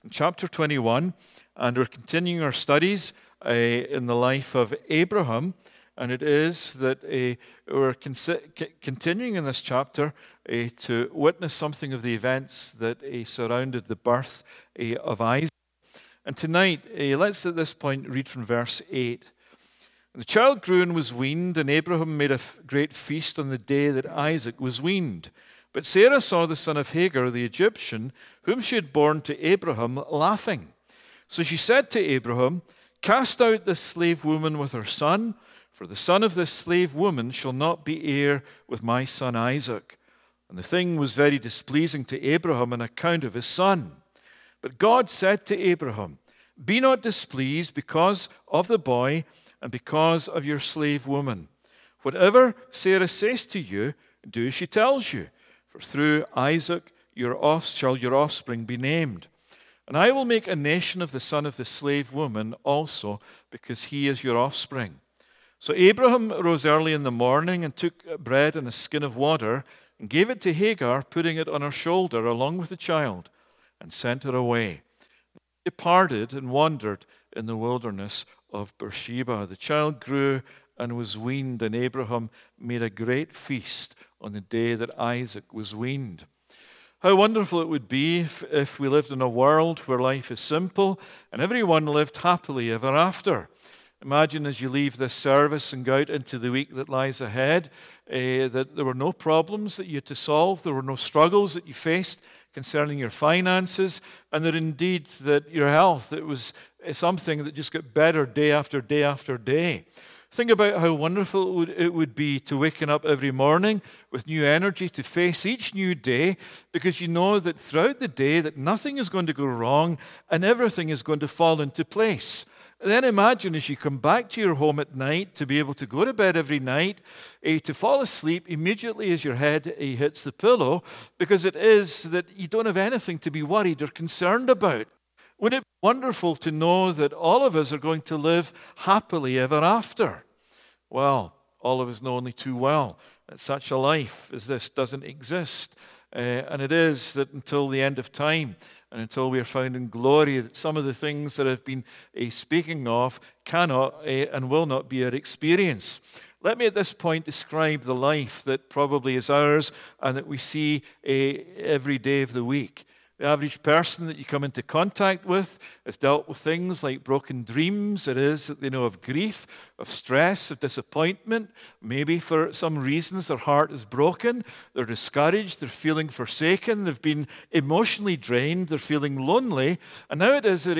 in chapter 21, and we're continuing our studies in the life of Abraham. And it is that we're continuing in this chapter to witness something of the events that surrounded the birth of Isaac. And tonight, let's at this point read from verse 8. "And the child grew and was weaned, and Abraham made a great feast on the day that Isaac was weaned. But Sarah saw the son of Hagar, the Egyptian, whom she had borne to Abraham, laughing. So she said to Abraham, 'Cast out this slave woman with her son, for the son of this slave woman shall not be heir with my son Isaac.' And the thing was very displeasing to Abraham on account of his son. But God said to Abraham, 'Be not displeased because of the boy and because of your slave woman. Whatever Sarah says to you, do as she tells you. For through Isaac shall your offspring be named. And I will make a nation of the son of the slave woman also, because he is your offspring.' So Abraham rose early in the morning and took bread and a skin of water and gave it to Hagar, putting it on her shoulder along with the child, and sent her away. He departed and wandered in the wilderness of Beersheba. The child grew and was weaned, and Abraham made a great feast on the day that Isaac was weaned." How wonderful it would be if we lived in a world where life is simple and everyone lived happily ever after. Imagine as you leave this service and go out into the week that lies ahead, that there were no problems that you had to solve, there were no struggles that you faced concerning your finances, and that indeed that your health, it was something that just got better day after day after day. Think about how wonderful it would be to waken up every morning with new energy to face each new day, because you know that throughout the day that nothing is going to go wrong and everything is going to fall into place. And then imagine as you come back to your home at night to be able to go to bed every night, to fall asleep immediately as your head hits the pillow, because it is that you don't have anything to be worried or concerned about. Wouldn't it be wonderful to know that all of us are going to live happily ever after? Well, all of us know only too well that such a life as this doesn't exist. And it is that until the end of time, and until we are found in glory, that some of the things that I've been speaking of cannot and will not be our experience. Let me at this point describe the life that probably is ours and that we see every day of the week. The average person that you come into contact with has dealt with things like broken dreams. It is that they know of grief, of stress, of disappointment. Maybe for some reasons their heart is broken. They're discouraged. They're feeling forsaken. They've been emotionally drained. They're feeling lonely. And now it is they're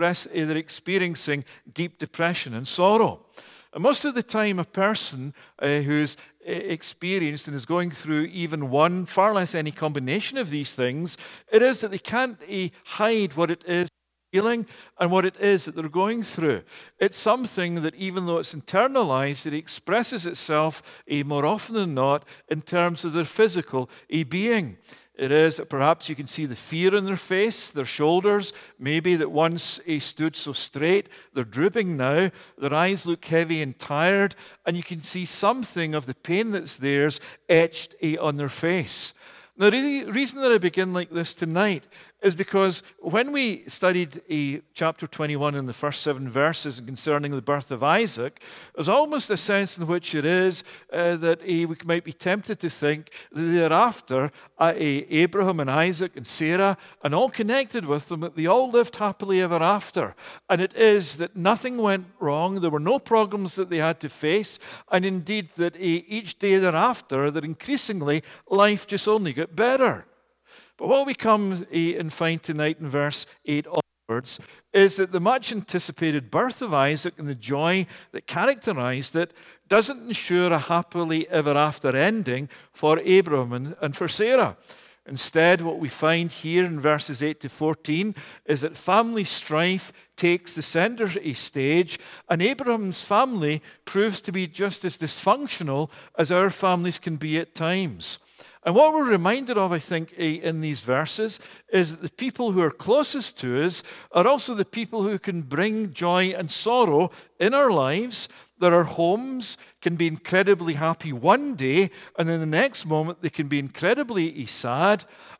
experiencing deep depression and sorrow. And most of the time, a person who's experienced and is going through even one, far less any combination of these things, it is that they can't hide what it is feeling and what it is that they're going through. It's something that even though it's internalized, it expresses itself more often than not in terms of their physical being. It is that perhaps you can see the fear in their face, their shoulders, maybe that once stood so straight, they're drooping now, their eyes look heavy and tired, and you can see something of the pain that's theirs etched on their face. Now, the reason that I begin like this tonight is because when we studied chapter 21 in the first 7 verses concerning the birth of Isaac, there's almost a sense in which it is that we might be tempted to think that thereafter Abraham and Isaac and Sarah and all connected with them, that they all lived happily ever after. And it is that nothing went wrong, there were no problems that they had to face, and indeed that each day thereafter, that increasingly life just only got better. But what we come and find tonight in verse 8 onwards is that the much anticipated birth of Isaac and the joy that characterized it doesn't ensure a happily ever after ending for Abraham and for Sarah. Instead, what we find here in verses 8 to 14 is that family strife takes the center stage, and Abraham's family proves to be just as dysfunctional as our families can be at times. And what we're reminded of, I think, in these verses is that the people who are closest to us are also the people who can bring joy and sorrow in our lives. That our homes can be incredibly happy one day, and then the next moment they can be incredibly sad.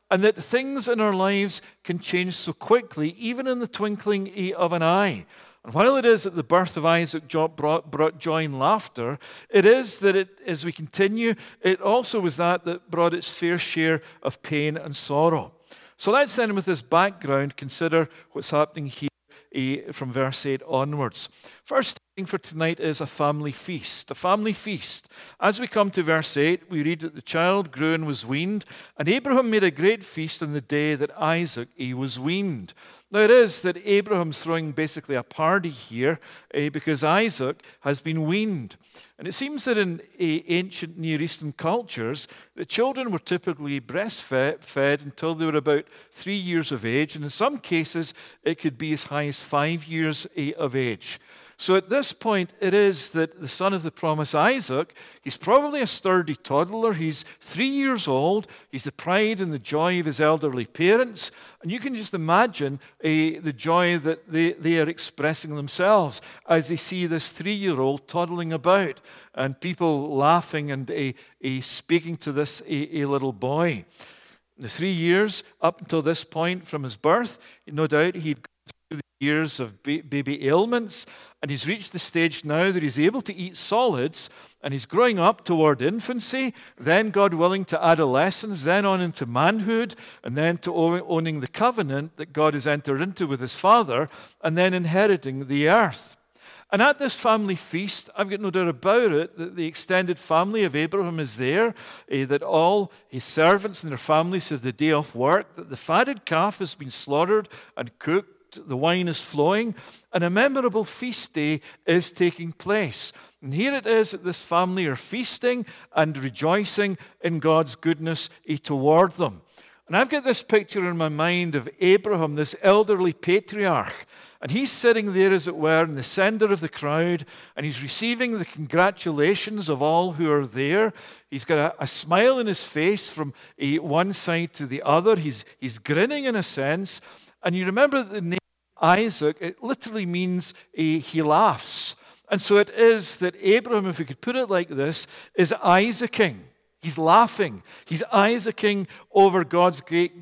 and that things in our lives can change so quickly, even in the twinkling of an eye. And while it is that the birth of Isaac brought joy and laughter, it is that as we continue, it also was that brought its fair share of pain and sorrow. So let's then, with this background, consider what's happening here from verse 8 onwards. First thing for tonight is a family feast. A family feast. As we come to verse 8, we read that the child grew and was weaned, and Abraham made a great feast on the day that Isaac was weaned. Now it is that Abraham's throwing basically a party here because Isaac has been weaned. And it seems that in ancient Near Eastern cultures, the children were typically breastfed until they were about 3 years of age, and in some cases it could be as high as 5 years of age. So at this point, it is that the son of the promise, Isaac, he's probably a sturdy toddler. He's 3 years old. He's the pride and the joy of his elderly parents. And you can just imagine the joy that they are expressing themselves as they see this 3-year-old toddling about and people laughing and speaking to this little boy. The 3 years up until this point from his birth, no doubt he'd the years of baby ailments, and he's reached the stage now that he's able to eat solids, and he's growing up toward infancy, then, God willing, to adolescence, then on into manhood, and then to owning the covenant that God has entered into with his father, and then inheriting the earth. And at this family feast, I've got no doubt about it, that the extended family of Abraham is there, that all his servants and their families have the day off work, that the fatted calf has been slaughtered and cooked, the wine is flowing, and a memorable feast day is taking place. And here it is that this family are feasting and rejoicing in God's goodness toward them. And I've got this picture in my mind of Abraham, this elderly patriarch, and he's sitting there, as it were, in the center of the crowd, and he's receiving the congratulations of all who are there. He's got a smile in his face from one side to the other. He's grinning in a sense. And you remember the name Isaac, it literally means he laughs. And so it is that Abraham, if we could put it like this, is Isaacing. He's laughing. He's Isaacing over God's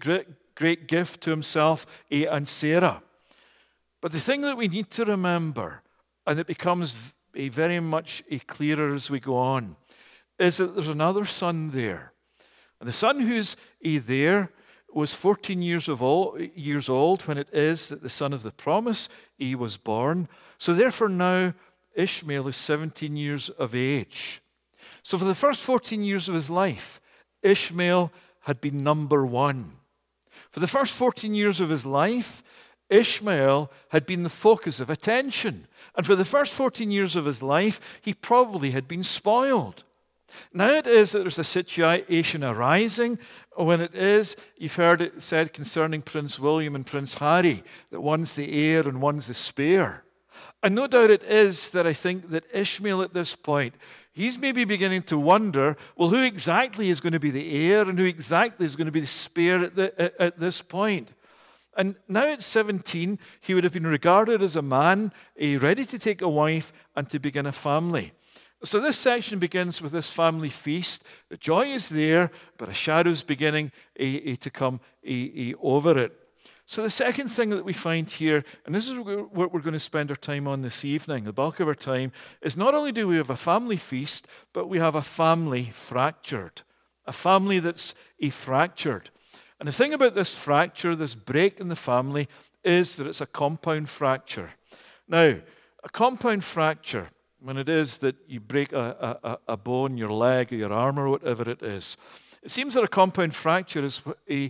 great gift to himself and Sarah. But the thing that we need to remember, and it becomes very much clearer as we go on, is that there's another son there. And the son who's there was 14 years old when it is that the son of the promise was born. So therefore now Ishmael is 17 years of age. So for the first 14 years of his life, Ishmael had been number one. For the first 14 years of his life, Ishmael had been the focus of attention. And for the first 14 years of his life, he probably had been spoiled. Now it is that there's a situation arising when it is, you've heard it said concerning Prince William and Prince Harry, that one's the heir and one's the spare. And no doubt it is that I think that Ishmael at this point, he's maybe beginning to wonder, well, who exactly is going to be the heir and who exactly is going to be the spare at this point? And now at 17, he would have been regarded as a man ready to take a wife and to begin a family. So this section begins with this family feast. The joy is there, but a shadow's beginning to come over it. So the second thing that we find here, and this is what we're going to spend our time on this evening, the bulk of our time, is not only do we have a family feast, but we have a family fractured. A family that's fractured. And the thing about this fracture, this break in the family, is that it's a compound fracture. Now, a compound fracture, when it is that you break a bone, your leg or your arm or whatever it is, it seems that a compound fracture is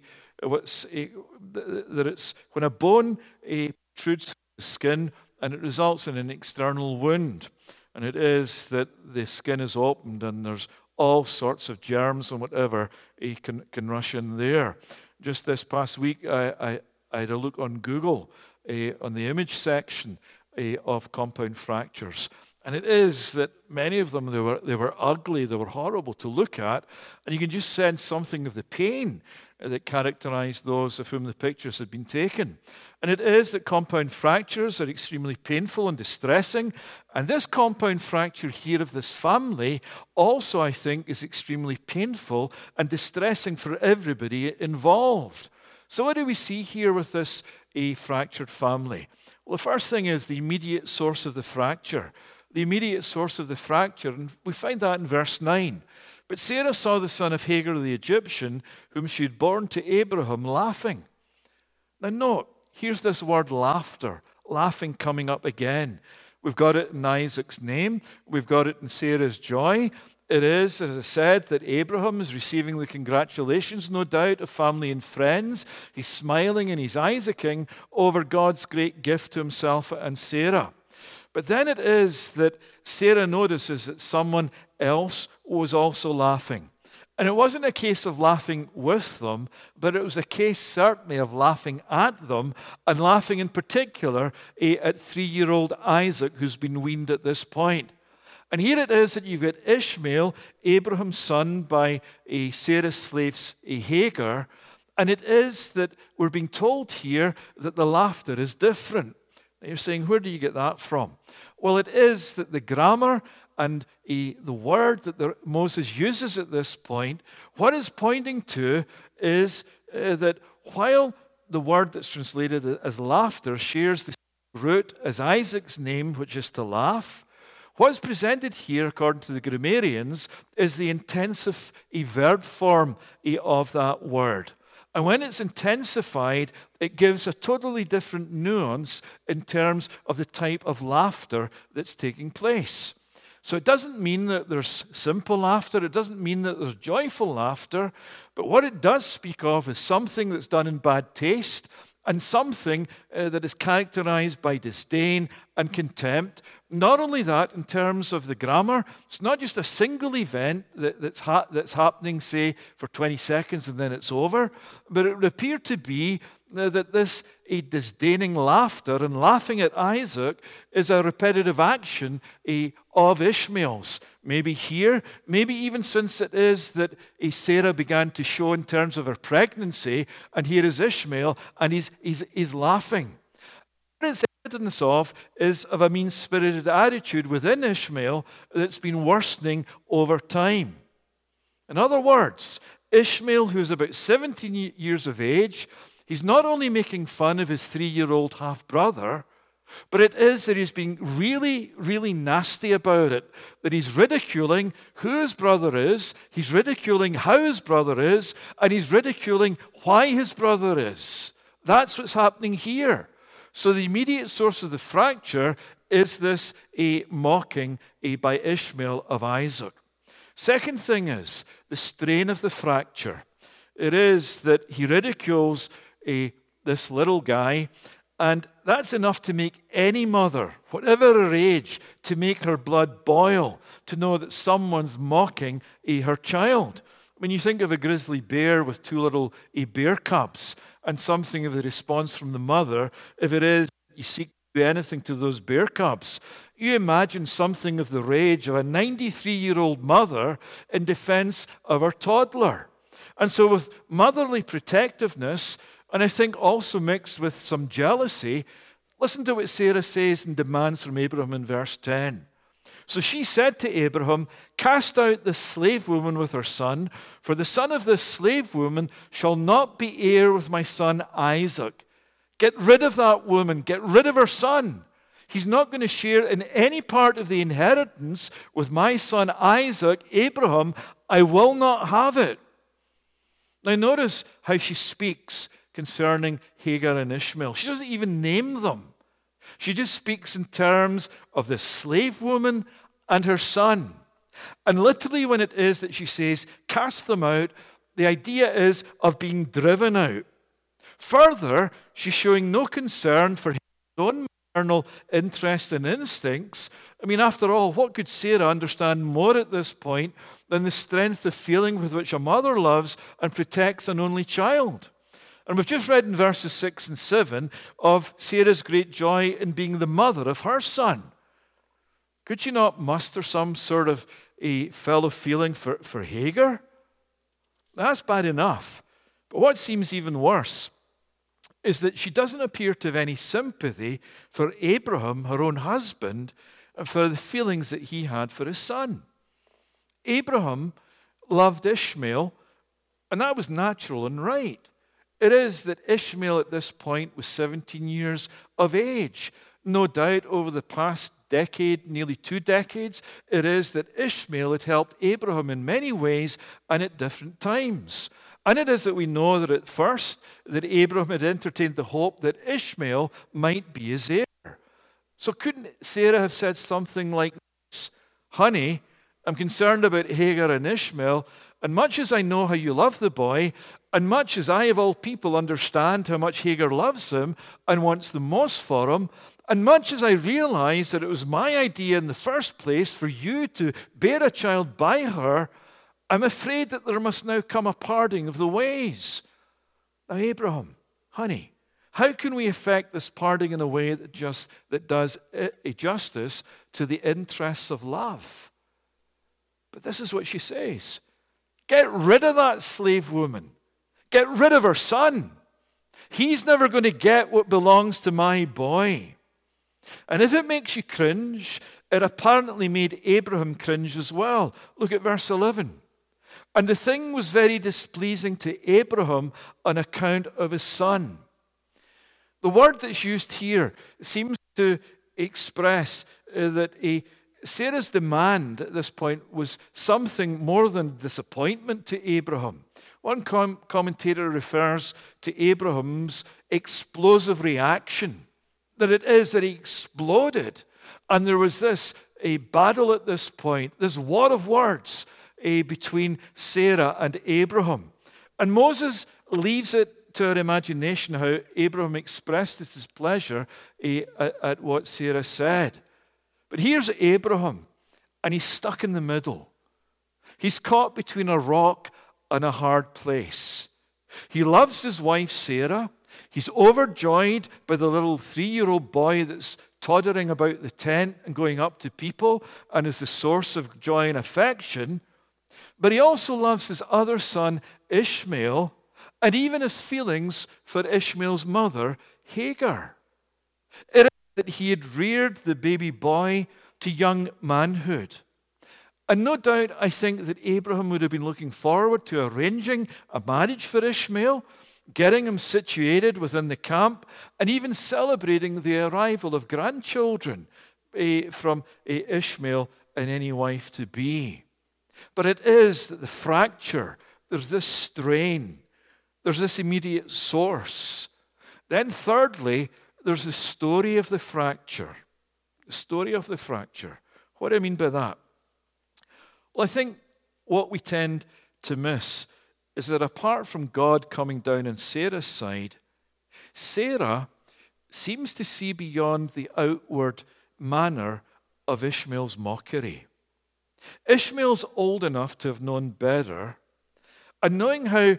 that it's when a bone protrudes the skin and it results in an external wound. And it is that the skin is opened and there's all sorts of germs and whatever can rush in there. Just this past week, I had a look on Google on the image section of compound fractures. And it is that many of them, they were ugly, they were horrible to look at, and you can just sense something of the pain that characterized those of whom the pictures had been taken. And it is that compound fractures are extremely painful and distressing. And this compound fracture here of this family also, I think, is extremely painful and distressing for everybody involved. So what do we see here with this fractured family? Well, the first thing is the immediate source of the fracture. The immediate source of the fracture, and we find that in verse 9. But Sarah saw the son of Hagar the Egyptian, whom she had borne to Abraham, laughing. Now note, here's this word laughter, laughing coming up again. We've got it in Isaac's name. We've got it in Sarah's joy. It is, as I said, that Abraham is receiving the congratulations, no doubt, of family and friends. He's smiling and he's Isaacing over God's great gift to himself and Sarah. But then it is that Sarah notices that someone else was also laughing. And it wasn't a case of laughing with them, but it was a case certainly of laughing at them, and laughing in particular at 3-year-old Isaac, who's been weaned at this point. And here it is that you've got Ishmael, Abraham's son by Sarah's slave Hagar, and it is that we're being told here that the laughter is different. Now you're saying, where do you get that from? Well, it is that the grammar and the word that Moses uses at this point, what it's pointing to is that while the word that's translated as laughter shares the root as Isaac's name, which is to laugh, what's presented here, according to the grammarians, is the intensive verb form of that word. And when it's intensified, it gives a totally different nuance in terms of the type of laughter that's taking place. So it doesn't mean that there's simple laughter. It doesn't mean that there's joyful laughter. But what it does speak of is something that's done in bad taste and something that is characterized by disdain and contempt. Not only that, in terms of the grammar, it's not just a single event that's happening, say, for 20 seconds and then it's over, but it would appear to be that this disdaining laughter and laughing at Isaac is a repetitive action of Ishmael's. Maybe here, maybe even since it is that Sarah began to show in terms of her pregnancy, and here is Ishmael, and he's laughing. What it's evidence of is of a mean-spirited attitude within Ishmael that's been worsening over time. In other words, Ishmael, who's about 17 years of age, he's not only making fun of his 3-year-old half-brother, but it is that he's being really, really nasty about it, that he's ridiculing who his brother is, he's ridiculing how his brother is, and he's ridiculing why his brother is. That's what's happening here. So the immediate source of the fracture is this mocking by Ishmael of Isaac. Second thing is the strain of the fracture. It is that he ridicules this little guy, and that's enough to make any mother, whatever her age, to make her blood boil, to know that someone's mocking her child. When you think of a grizzly bear with 2 little bear cubs, and something of the response from the mother, if it is you seek to do anything to those bear cubs, you imagine something of the rage of a 93-year-old mother in defense of her toddler. And so with motherly protectiveness, and I think also mixed with some jealousy, listen to what Sarah says and demands from Abraham in verse 10. So she said to Abraham, "Cast out the slave woman with her son, for the son of this slave woman shall not be heir with my son Isaac." Get rid of that woman. Get rid of her son. He's not going to share in any part of the inheritance with my son Isaac. Abraham, I will not have it. Now notice how she speaks concerning Hagar and Ishmael. She doesn't even name them. She just speaks in terms of the slave woman and her son. And literally when it is that she says, cast them out, the idea is of being driven out. Further, she's showing no concern for his own maternal interest and instincts. I mean, after all, what could Sarah understand more at this point than the strength of feeling with which a mother loves and protects an only child? And we've just read in verses 6 and 7 of Sarah's great joy in being the mother of her son. Could she not muster some sort of a fellow feeling for Hagar? That's bad enough. But what seems even worse is that she doesn't appear to have any sympathy for Abraham, her own husband, and for the feelings that he had for his son. Abraham loved Ishmael, and that was natural and right. It is that Ishmael at this point was 17 years of age. No doubt over the past decade, nearly 2 decades, it is that Ishmael had helped Abraham in many ways and at different times. And it is that we know that at first that Abraham had entertained the hope that Ishmael might be his heir. So couldn't Sarah have said something like this? Honey, I'm concerned about Hagar and Ishmael, and much as I know how you love the boy, and much as I of all people understand how much Hagar loves him and wants the most for him, and much as I realize that it was my idea in the first place for you to bear a child by her, I'm afraid that there must now come a parting of the ways. Now, Abraham, honey, how can we effect this parting in a way that does a justice to the interests of love? But this is what she says. Get rid of that slave woman. Get rid of her son. He's never going to get what belongs to my boy. And if it makes you cringe, it apparently made Abraham cringe as well. Look at verse 11. And the thing was very displeasing to Abraham on account of his son. The word that's used here seems to express that Sarah's demand at this point was something more than disappointment to Abraham. One commentator refers to Abraham's explosive reaction, that it is that he exploded, and there was a battle at this point, this war of words between Sarah and Abraham. And Moses leaves it to our imagination how Abraham expressed his displeasure at what Sarah said. But here's Abraham, and he's stuck in the middle. He's caught between a rock and a hard place. He loves his wife Sarah. He's overjoyed by the little 3-year-old boy that's toddling about the tent and going up to people and is the source of joy and affection. But he also loves his other son, Ishmael, and even his feelings for Ishmael's mother, Hagar. It is that he had reared the baby boy to young manhood. And no doubt, I think that Abraham would have been looking forward to arranging a marriage for Ishmael, getting him situated within the camp, and even celebrating the arrival of grandchildren from Ishmael and any wife to be. But it is that the fracture, there's this strain, there's this immediate source. Then thirdly, there's the story of the fracture. The story of the fracture. What do I mean by that? Well, I think what we tend to miss is that apart from God coming down on Sarah's side, Sarah seems to see beyond the outward manner of Ishmael's mockery. Ishmael's old enough to have known better, and knowing how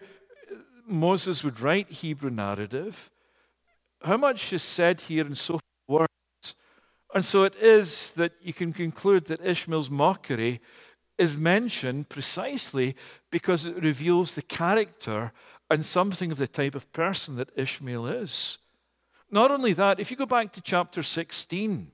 Moses would write Hebrew narrative, how much is said here in so few words. And so it is that you can conclude that Ishmael's mockery is mentioned precisely because it reveals the character and something of the type of person that Ishmael is. Not only that, if you go back to chapter 16,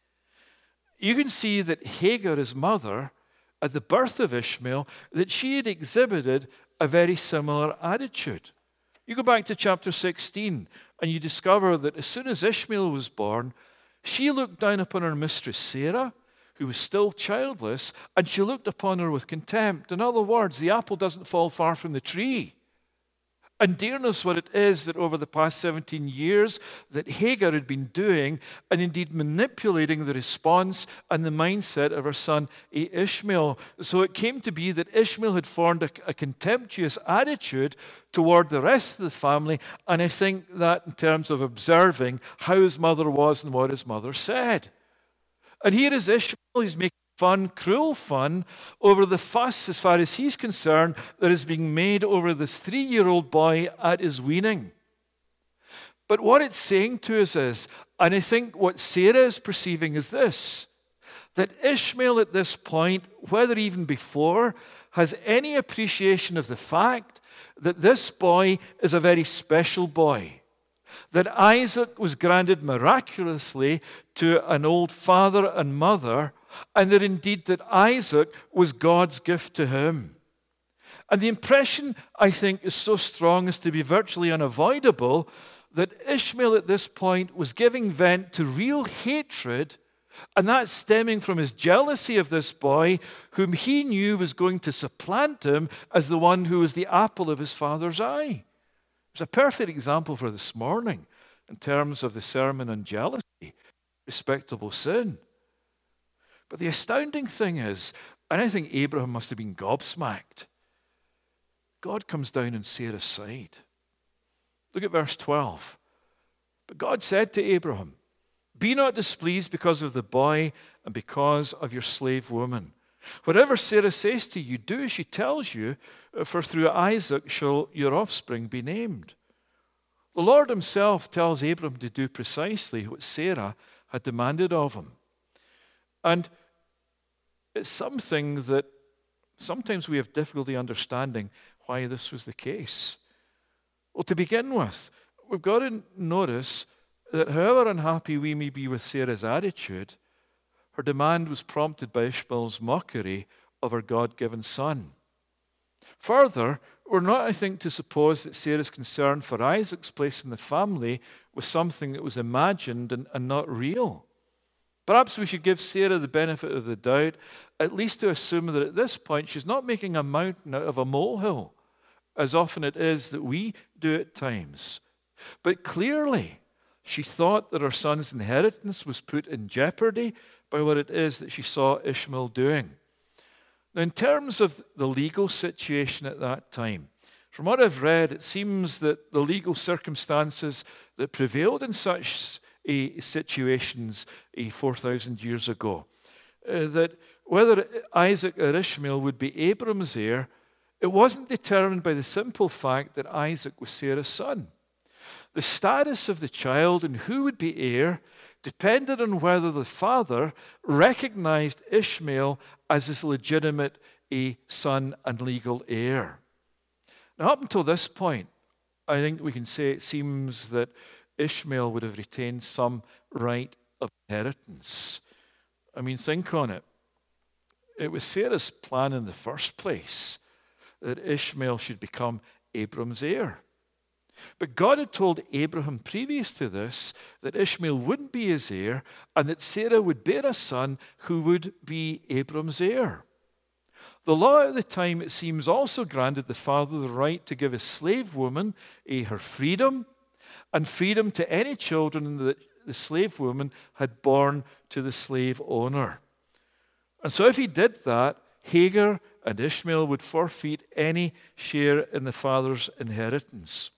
you can see that Hagar, his mother, at the birth of Ishmael, that she had exhibited a very similar attitude. You go back to chapter 16 and you discover that as soon as Ishmael was born, she looked down upon her mistress Sarah, who was still childless, and she looked upon her with contempt. In other words, the apple doesn't fall far from the tree. And dear knows what it is that over the past 17 years that Hagar had been doing, and indeed manipulating the response and the mindset of her son Ishmael. So it came to be that Ishmael had formed a contemptuous attitude toward the rest of the family, and I think that in terms of observing how his mother was and what his mother said. And here is Ishmael, he's making fun, cruel fun, over the fuss, as far as he's concerned, that is being made over this 3-year-old boy at his weaning. But what it's saying to us is, and I think what Sarah is perceiving is this, that Ishmael at this point, whether even before, has any appreciation of the fact that this boy is a very special boy. that Isaac was granted miraculously to an old father and mother, and that indeed that Isaac was God's gift to him. And the impression, I think, is so strong as to be virtually unavoidable that Ishmael at this point was giving vent to real hatred, and that's stemming from his jealousy of this boy whom he knew was going to supplant him as the one who was the apple of his father's eye. It's a perfect example for this morning in terms of the sermon on jealousy, respectable sin. But the astounding thing is, and I think Abraham must have been gobsmacked, God comes down on Sarah's side. Look at verse 12. But God said to Abraham, "Be not displeased because of the boy and because of your slave woman. Whatever Sarah says to you, do as she tells you, for through Isaac shall your offspring be named." The Lord himself tells Abraham to do precisely what Sarah had demanded of him. And it's something that sometimes we have difficulty understanding why this was the case. Well, to begin with, we've got to notice that however unhappy we may be with Sarah's attitude, her demand was prompted by Ishmael's mockery of her God-given son. Further, we're not, I think, to suppose that Sarah's concern for Isaac's place in the family was something that was imagined and not real. Perhaps we should give Sarah the benefit of the doubt, at least to assume that at this point she's not making a mountain out of a molehill, as often it is that we do at times. But clearly, she thought that her son's inheritance was put in jeopardy by what it is that she saw Ishmael doing. Now, in terms of the legal situation at that time, from what I've read, it seems that the legal circumstances that prevailed in such situations 4,000 years ago, that whether Isaac or Ishmael would be Abram's heir, it wasn't determined by the simple fact that Isaac was Sarah's son. The status of the child and who would be heir depended on whether the father recognized Ishmael as his legitimate son and legal heir. Now, up until this point, I think we can say it seems that Ishmael would have retained some right of inheritance. I mean, think on it. It was Sarah's plan in the first place that Ishmael should become Abram's heir. But God had told Abraham previous to this that Ishmael wouldn't be his heir and that Sarah would bear a son who would be Abram's heir. The law at the time, it seems, also granted the father the right to give his slave woman her freedom and freedom to any children that the slave woman had born to the slave owner. And so if he did that, Hagar and Ishmael would forfeit any share in the father's inheritance.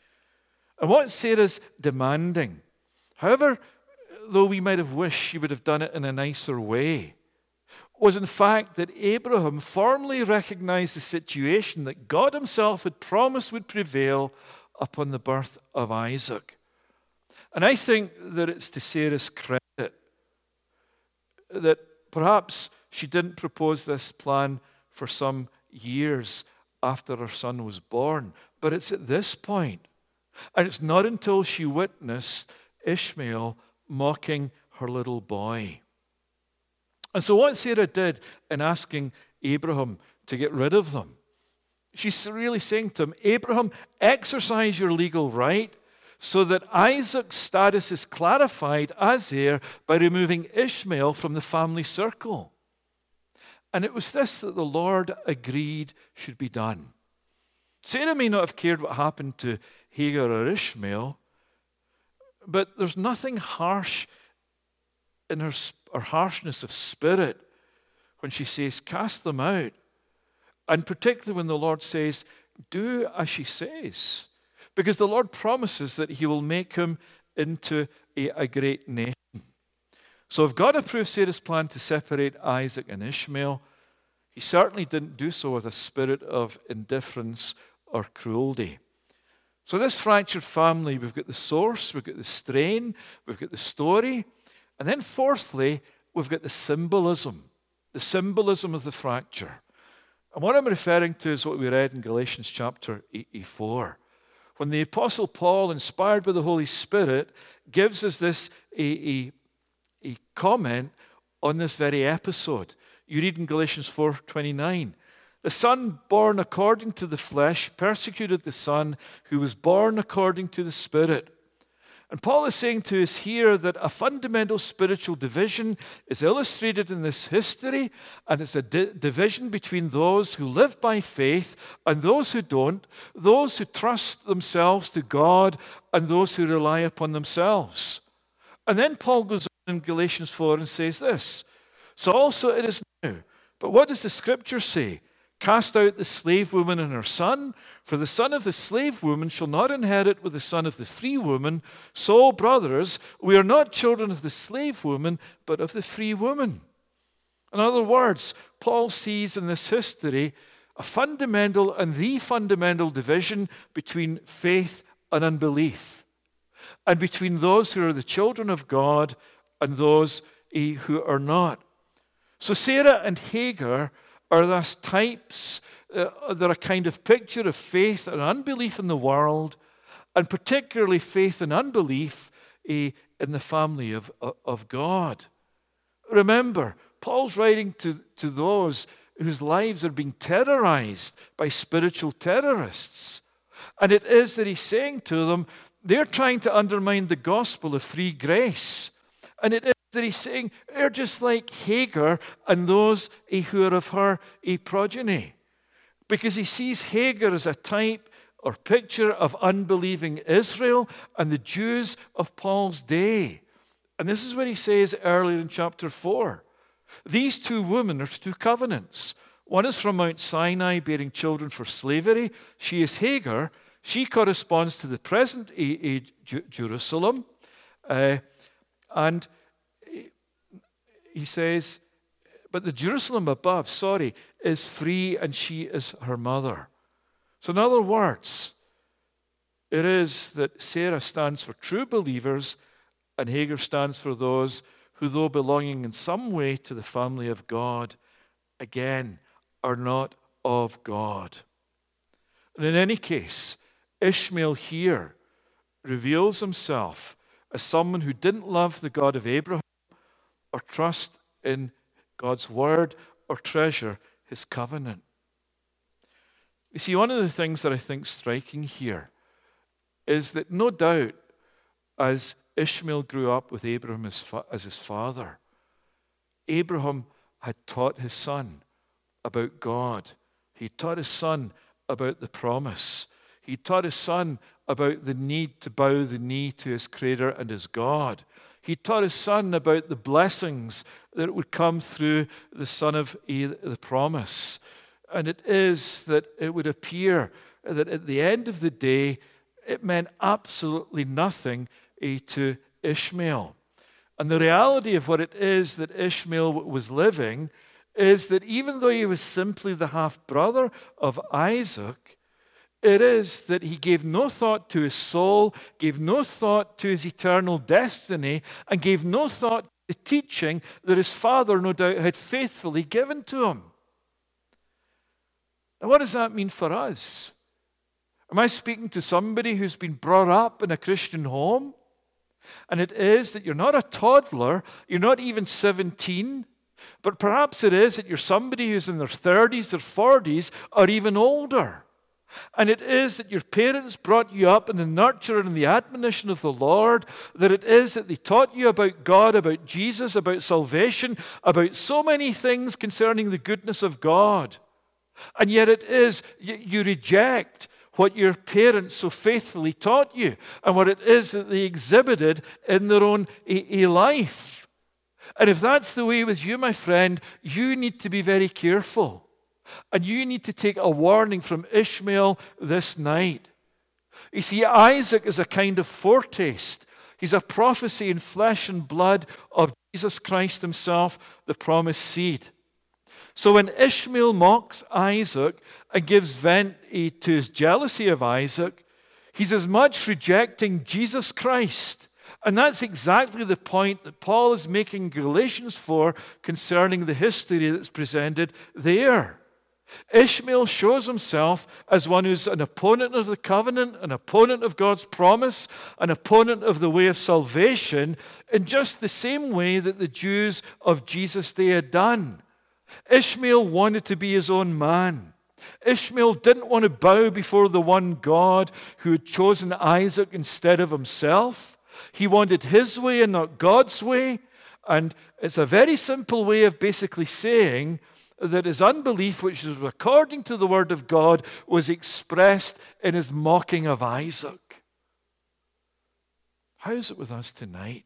And what Sarah's demanding, however, though we might have wished she would have done it in a nicer way, was in fact that Abraham formally recognized the situation that God himself had promised would prevail upon the birth of Isaac. And I think that it's to Sarah's credit that perhaps she didn't propose this plan for some years after her son was born, but it's at this point. And it's not until she witnessed Ishmael mocking her little boy. And so what Sarah did in asking Abraham to get rid of them, she's really saying to him, Abraham, exercise your legal right so that Isaac's status is clarified as heir by removing Ishmael from the family circle. And it was this that the Lord agreed should be done. Sarah may not have cared what happened to Hagar or Ishmael, but there's nothing harsh in her harshness of spirit when she says, cast them out. And particularly when the Lord says, do as she says. Because the Lord promises that he will make him into a great nation. So if God approved Sarah's plan to separate Isaac and Ishmael, he certainly didn't do so with a spirit of indifference or cruelty. So this fractured family, we've got the source, we've got the strain, we've got the story, and then fourthly, we've got the symbolism of the fracture. And what I'm referring to is what we read in Galatians chapter 4, when the Apostle Paul, inspired by the Holy Spirit, gives us this a comment on this very episode. You read in Galatians 4:29, the son born according to the flesh persecuted the son who was born according to the Spirit. And Paul is saying to us here that a fundamental spiritual division is illustrated in this history, and it's a division between those who live by faith and those who don't, those who trust themselves to God and those who rely upon themselves. And then Paul goes on in Galatians 4 and says this, so also it is now. But what does the Scripture say? Cast out the slave woman and her son, for the son of the slave woman shall not inherit with the son of the free woman. So, brothers, we are not children of the slave woman, but of the free woman. In other words, Paul sees in this history a fundamental and the fundamental division between faith and unbelief, and between those who are the children of God and those who are not. So Sarah and Hagar are thus types that are a kind of picture of faith and unbelief in the world, and particularly faith and unbelief in the family of God. Remember, Paul's writing to those whose lives are being terrorized by spiritual terrorists. And it is that he's saying to them, they're trying to undermine the gospel of free grace. And it is that he's saying, they're just like Hagar and those who are of her progeny. Because he sees Hagar as a type or picture of unbelieving Israel and the Jews of Paul's day. And this is what he says earlier in chapter 4. These two women are two covenants. One is from Mount Sinai, bearing children for slavery. She is Hagar. She corresponds to the present Jerusalem. And he says, but the Jerusalem above, is free, and she is her mother. So in other words, it is that Sarah stands for true believers, and Hagar stands for those who, though belonging in some way to the family of God, again, are not of God. And in any case, Ishmael here reveals himself as someone who didn't love the God of Abraham or trust in God's word or treasure his covenant. You see, one of the things that I think is striking here is that no doubt as Ishmael grew up with Abraham as his father, Abraham had taught his son about God. He taught his son about the promise. He taught his son about the need to bow the knee to his Creator and his God. He taught his son about the blessings that would come through the son of the promise. And it is that it would appear that at the end of the day, it meant absolutely nothing to Ishmael. And the reality of what it is that Ishmael was living is that even though he was simply the half-brother of Isaac, it is that he gave no thought to his soul, gave no thought to his eternal destiny, and gave no thought to the teaching that his father, no doubt, had faithfully given to him. And what does that mean for us? Am I speaking to somebody who's been brought up in a Christian home? And it is that you're not a toddler, you're not even 17, but perhaps it is that you're somebody who's in their 30s or 40s or even older. And it is that your parents brought you up in the nurture and the admonition of the Lord, that it is that they taught you about God, about Jesus, about salvation, about so many things concerning the goodness of God. And yet it is you reject what your parents so faithfully taught you and what it is that they exhibited in their own life. And if that's the way with you, my friend, you need to be very careful. And you need to take a warning from Ishmael this night. You see, Isaac is a kind of foretaste. He's a prophecy in flesh and blood of Jesus Christ himself, the promised seed. So when Ishmael mocks Isaac and gives vent to his jealousy of Isaac, he's as much rejecting Jesus Christ. And that's exactly the point that Paul is making in Galatians 4 concerning the history that's presented there. Ishmael shows himself as one who's an opponent of the covenant, an opponent of God's promise, an opponent of the way of salvation, in just the same way that the Jews of Jesus' day had done. Ishmael wanted to be his own man. Ishmael didn't want to bow before the one God who had chosen Isaac instead of himself. He wanted his way and not God's way. And it's a very simple way of basically saying that his unbelief, which was according to the word of God, was expressed in his mocking of Isaac. How is it with us tonight?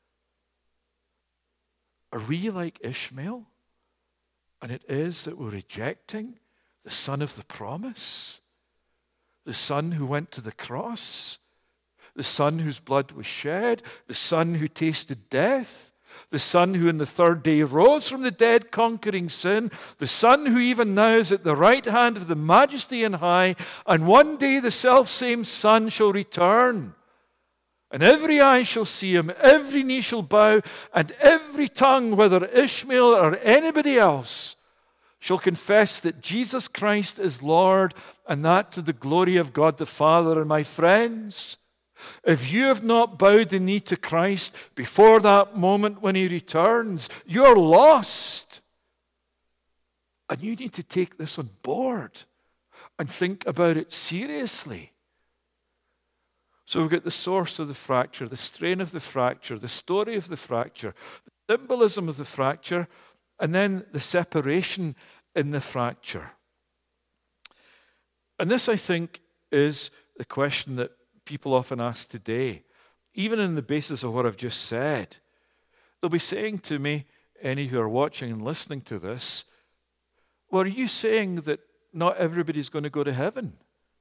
Are we like Ishmael? And it is that we're rejecting the son of the promise, the son who went to the cross, the son whose blood was shed, the son who tasted death, the Son who on the third day rose from the dead, conquering sin, the Son who even now is at the right hand of the Majesty on high, and one day the selfsame Son shall return. And every eye shall see him, every knee shall bow, and every tongue, whether Ishmael or anybody else, shall confess that Jesus Christ is Lord, and that to the glory of God the Father. And my friends, if you have not bowed the knee to Christ before that moment when he returns, you're lost. And you need to take this on board and think about it seriously. So we've got the source of the fracture, the strain of the fracture, the story of the fracture, the symbolism of the fracture, and then the separation in the fracture. And this, I think, is the question that people often ask today, even in the basis of what I've just said. They'll be saying to me, any who are watching and listening to this, well, are you saying that not everybody's going to go to heaven?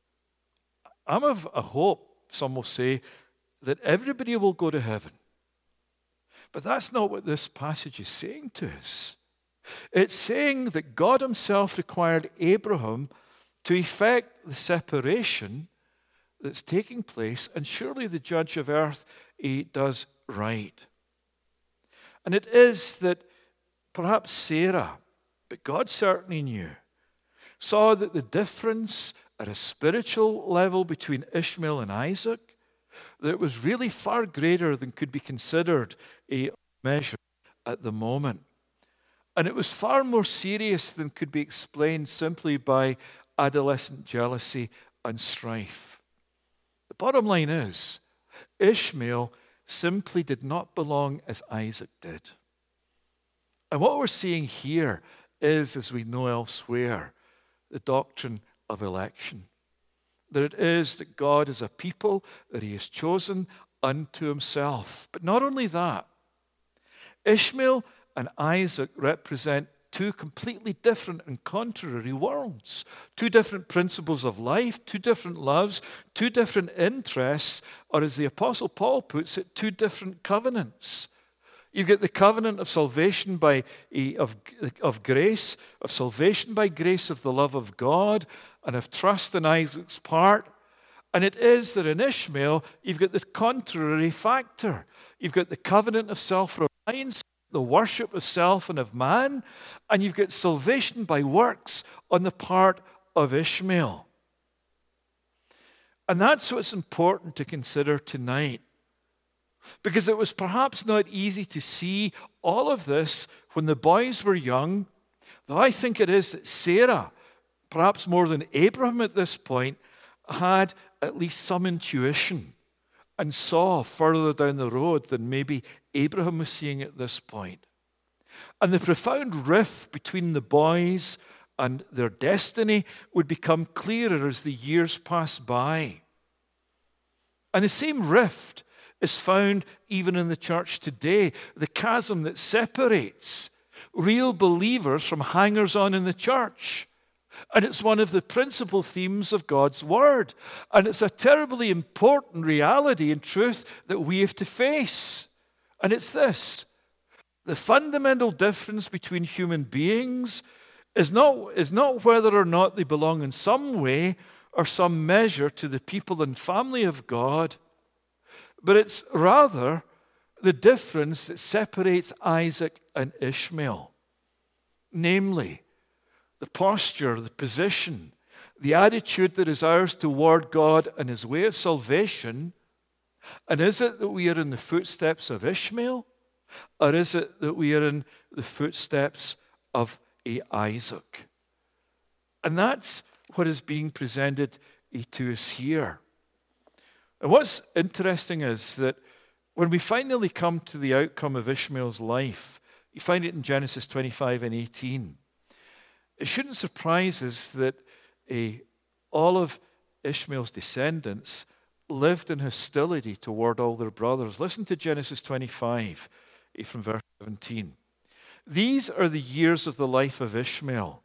I'm of a hope, some will say, that everybody will go to heaven. But that's not what this passage is saying to us. It's saying that God himself required Abraham to effect the separation that's taking place, and surely the judge of earth does right. And it is that perhaps Sarah, but God certainly knew, saw that the difference at a spiritual level between Ishmael and Isaac, that it was really far greater than could be considered a measure at the moment. And it was far more serious than could be explained simply by adolescent jealousy and strife. The bottom line is, Ishmael simply did not belong as Isaac did. And what we're seeing here is, as we know elsewhere, the doctrine of election. That it is that God is a people that he has chosen unto himself. But not only that, Ishmael and Isaac represent two completely different and contrary worlds, two different principles of life, two different loves, two different interests, or as the Apostle Paul puts it, two different covenants. You've got the covenant of salvation of grace, of salvation by grace of the love of God, and of trust in Isaac's part. And it is that in Ishmael, you've got the contrary factor. You've got the covenant of self-reliance, the worship of self and of man, and you've got salvation by works on the part of Ishmael. And that's what's important to consider tonight. Because it was perhaps not easy to see all of this when the boys were young, though I think it is that Sarah, perhaps more than Abraham at this point, had at least some intuition and saw further down the road than maybe Abraham was seeing at this point. And the profound rift between the boys and their destiny would become clearer as the years pass by. And the same rift is found even in the church today, the chasm that separates real believers from hangers-on in the church. And it's one of the principal themes of God's Word. And it's a terribly important reality and truth that we have to face. And it's this: the fundamental difference between human beings is not whether or not they belong in some way or some measure to the people and family of God, but it's rather the difference that separates Isaac and Ishmael. Namely, the posture, the position, the attitude that is ours toward God and his way of salvation? And is it that we are in the footsteps of Ishmael? Or is it that we are in the footsteps of Isaac? And that's what is being presented to us here. And what's interesting is that when we finally come to the outcome of Ishmael's life, you find it in Genesis 25 and 18. It shouldn't surprise us that all of Ishmael's descendants lived in hostility toward all their brothers. Listen to Genesis 25 from verse 17. These are the years of the life of Ishmael,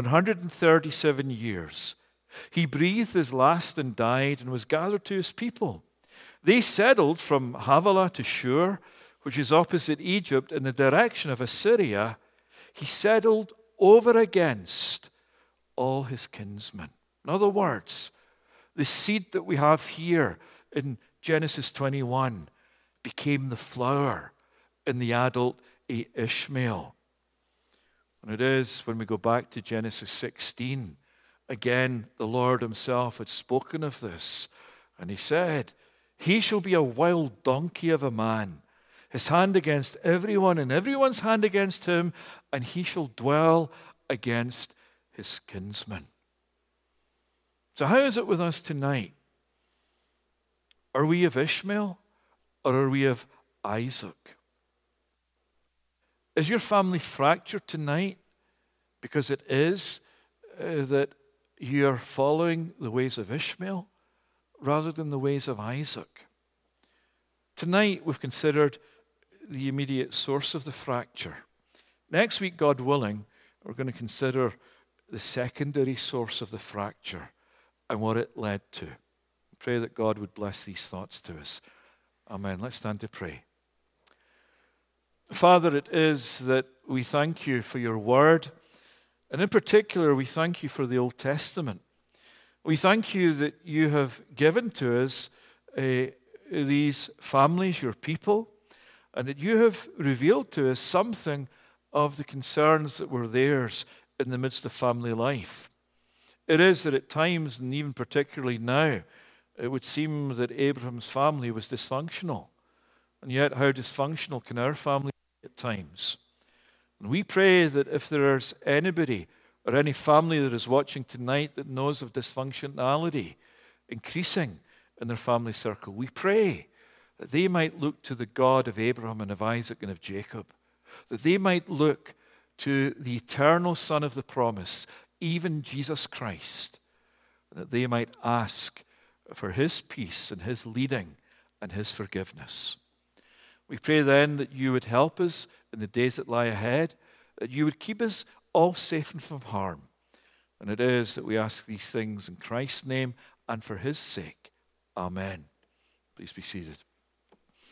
137 years. He breathed his last and died and was gathered to his people. They settled from Havilah to Shur, which is opposite Egypt in the direction of Assyria. He settled over against all his kinsmen. In other words, the seed that we have here in Genesis 21 became the flower in the adult Ishmael. And it is when we go back to Genesis 16, again, the Lord himself had spoken of this. And he said, he shall be a wild donkey of a man, his hand against everyone, and everyone's hand against him, and he shall dwell against his kinsmen. So how is it with us tonight? Are we of Ishmael or are we of Isaac? Is your family fractured tonight because it is that you are following the ways of Ishmael rather than the ways of Isaac? Tonight we've considered the immediate source of the fracture. Next week, God willing, we're going to consider the secondary source of the fracture and what it led to. Pray that God would bless these thoughts to us. Amen. Let's stand to pray. Father, it is that we thank you for your word, and in particular, we thank you for the Old Testament. We thank you that you have given to us these families, your people, and that you have revealed to us something of the concerns that were theirs in the midst of family life. It is that at times, and even particularly now, it would seem that Abraham's family was dysfunctional. And yet, how dysfunctional can our family be at times? And we pray that if there is anybody or any family that is watching tonight that knows of dysfunctionality increasing in their family circle, we pray that they might look to the God of Abraham and of Isaac and of Jacob, that they might look to the eternal Son of the promise, even Jesus Christ, and that they might ask for his peace and his leading and his forgiveness. We pray then that you would help us in the days that lie ahead, that you would keep us all safe and from harm. And it is that we ask these things in Christ's name and for his sake. Amen. Please be seated.